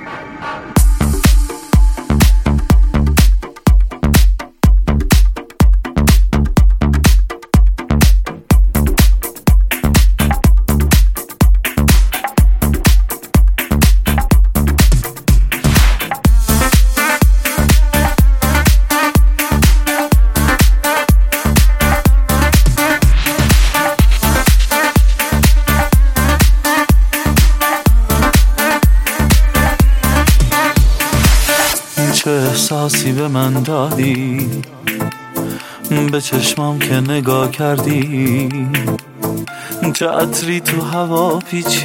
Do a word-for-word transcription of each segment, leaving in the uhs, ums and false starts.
چه احساسی به من دادی، به چشمام که نگاه کردی، چه عطری تو هوا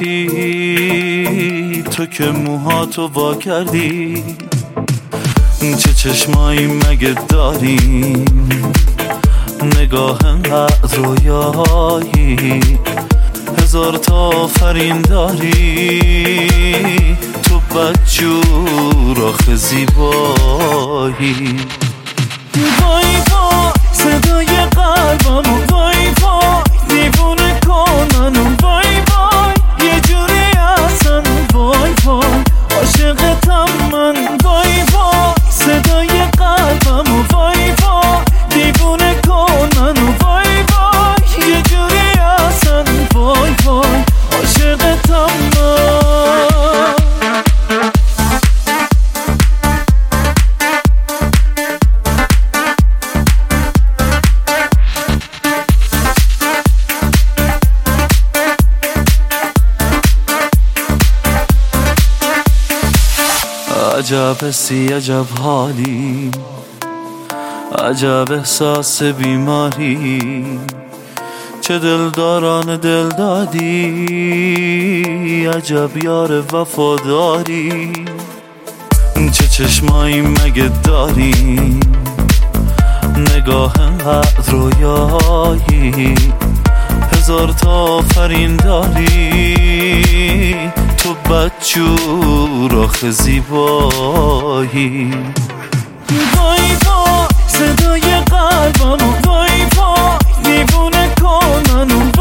پیچی، تو که موهاتو وا کردی، چه چشمایی مگه داری، نگاه انقدر رویایی، هزار تا آفرین داری، تو بدجور آخه زیبایی. وای وای صدای قلبمو، وای وای دیوونه کن منو، وای وای یه جوری اصلا، وای وای عاشقتم من، وای وای صدای قلبمو، وای وای دیوونه کن منو، وای وای یه جوری اصلا، وای وای عاشقتم من. عجب حسی عجب حالی، عجب احساس بیماری، چه دلداران دل دادی، عجب یار وفاداری، چه چشمایی مگه داری، نگاه انقدر رویایی، هزار تا آفرین داری، تو بدجور آخه زیبایی. وای وای صدای قلبمو، وای وای دیوونه کن منو،